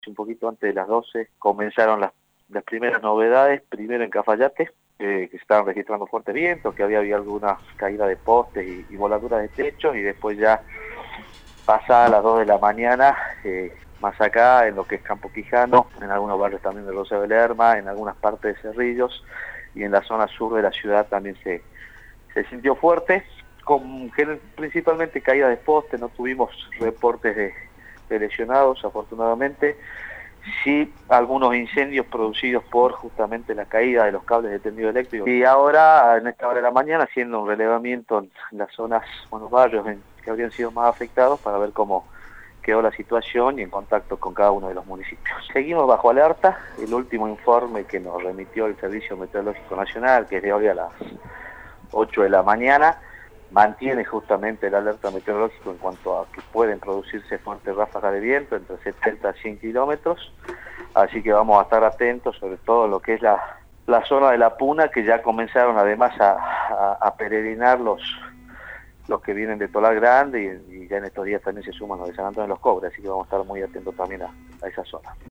Un poquito antes de las 12 comenzaron las primeras novedades, primero en Cafayate, que se estaban registrando fuertes vientos, que había alguna caída de postes y voladuras de techos, y después ya pasadas las 2 de la mañana, más acá en lo que es Campo Quijano, en algunos barrios también de Rosario de Lerma, en algunas partes de Cerrillos, y en la zona sur de la ciudad también se sintió fuerte, principalmente caída de postes. No tuvimos reportes de lesionados, afortunadamente. Sí, algunos incendios producidos por justamente la caída de los cables de tendido eléctrico. Y ahora, en esta hora de la mañana, haciendo un relevamiento en las zonas, los barrios que habrían sido más afectados, para ver cómo quedó la situación y en contacto con cada uno de los municipios. Seguimos bajo alerta. El último informe que nos remitió el Servicio Meteorológico Nacional, que es de hoy a las 8 de la mañana, mantiene justamente el alerta meteorológico en cuanto a que pueden producirse fuertes ráfagas de viento entre 70 a 100 kilómetros, así que vamos a estar atentos, sobre todo en lo que es la zona de la Puna, que ya comenzaron además a peregrinar los que vienen de Tolar Grande, y ya en estos días también se suman los de San Antonio de los Cobres, así que vamos a estar muy atentos también a esa zona.